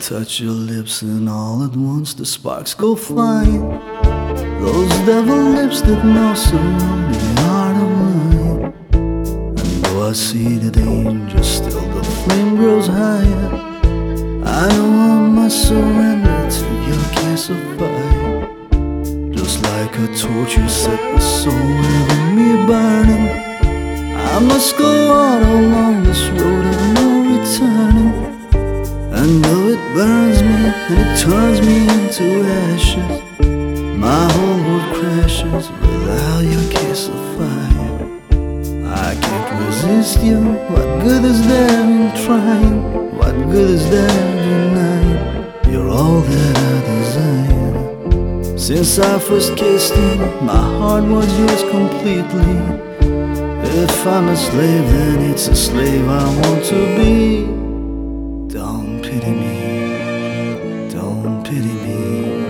touch your lips and all at once the sparks go flying. Those devil lips that now surround the heart of mine. And though I see the danger, still the flame grows higher. I know I must surrender to your kiss of fire. Just like a torch you set the soul within me burning. I must go on along this road of no returning. And though it burns me and it turns me into ashes, my whole world crashes without your kiss of fire. I can't resist you. What good is there in trying? What good is there in denying? You're all that I desire. Since I first kissed you, my heart was yours completely. If I'm a slave, then it's a slave I want to be. Don't pity me, don't pity me.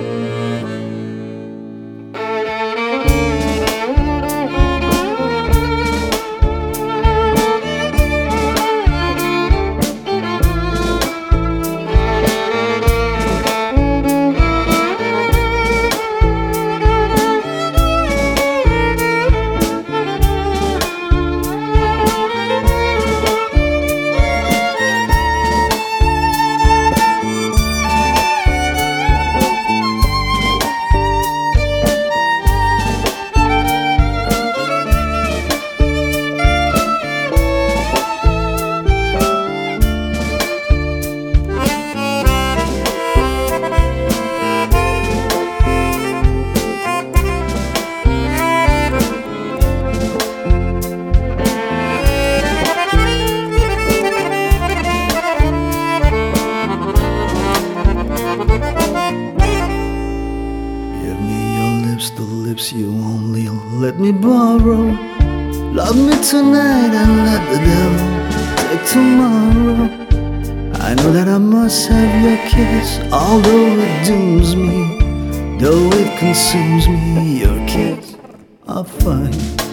The lips you only let me borrow. Love me tonight and let the devil take tomorrow. I know that I must have your kiss, although it dooms me, though it consumes me. Your kiss, I'll find.